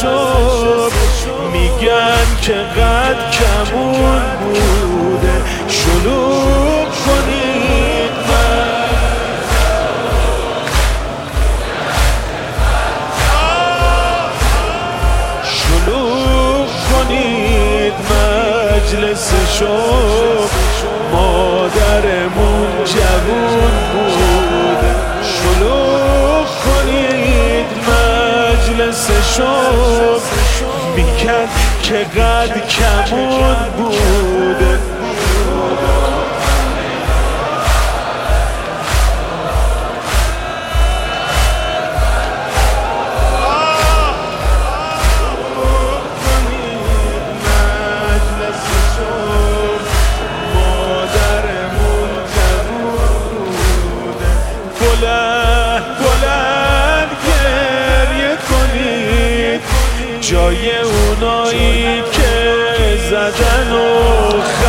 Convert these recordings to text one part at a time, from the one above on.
شد میگن که قد کمون بوده شلوغ کنید شلوغ کنید مجلس شد مادرمون جوون بوده شلوغ کنید مجلس شد میگن که قد کمون بوده جای اونایی که زدن و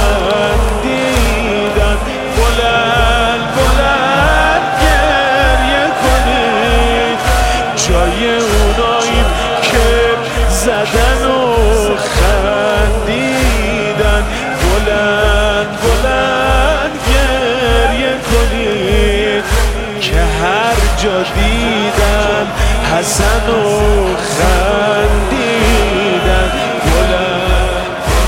خندیدن بلند بلند گریه کنید جای اونایی که زدن و خندیدن بلند بلند گریه کنید که هر جا دیدن حسن و خندیدن بلند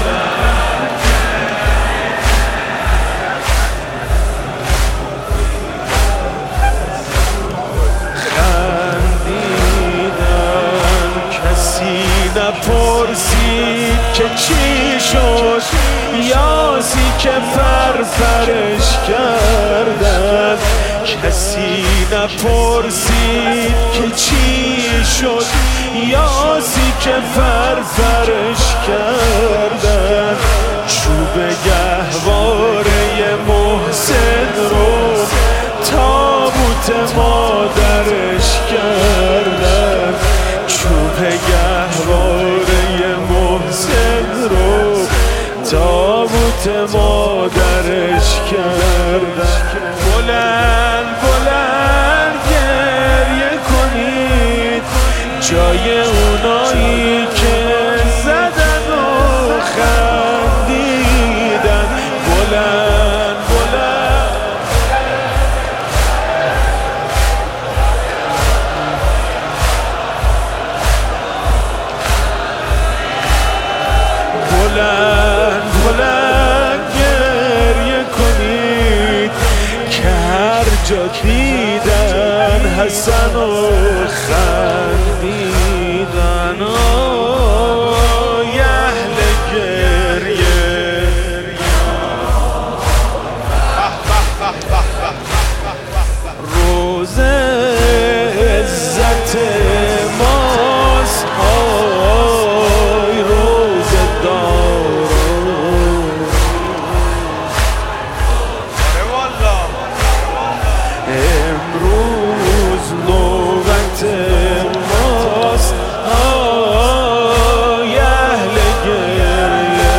خندیدن کسی نپرسید که چی شد یاسی که فرفرش کردن کسی نپرسید که چی شد یاسی که فرفرش کردن چوب گهواره محسن رو تابوت مادرش کردن چوب گهواره محسن رو تابوت مادرش کردن بلند بلند گریه کنید جای اونایی که زدن و خندیدن بلند بلند بلند بلند گریه کنید که هر جا دیدن حسن و خندیدن اهل گریه روز عزت ماست آی روز دارو امروز نوبت ماست آی اهل گریه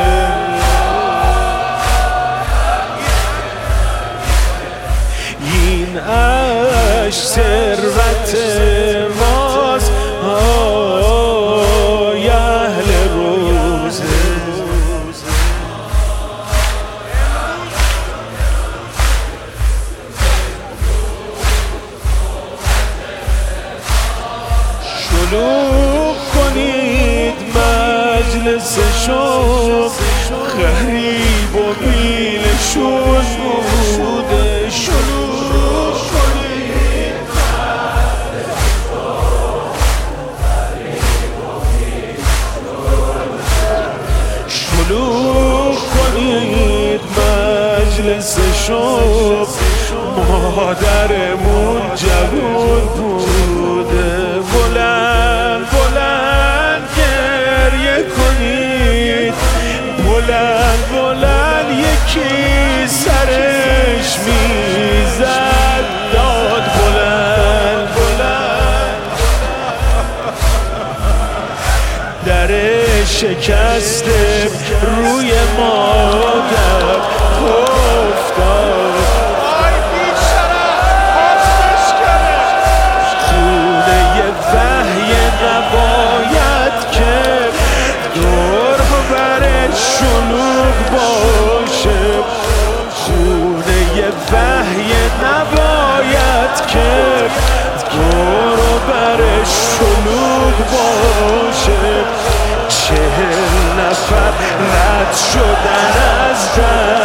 این عشق ثروت ماست آی اهل روزه شلوغ کنید مجلس شد غریب و بیلشون بوده شلوغ کنید شلوغ کنید مجلس شد مادرمون جوون بوده بلند بلند گریه کنید بلند بلند یکی سرش میزد داد بلند بلند در شکسته روی مادر افتاد خونه وحی نباید سفر رد شدن از در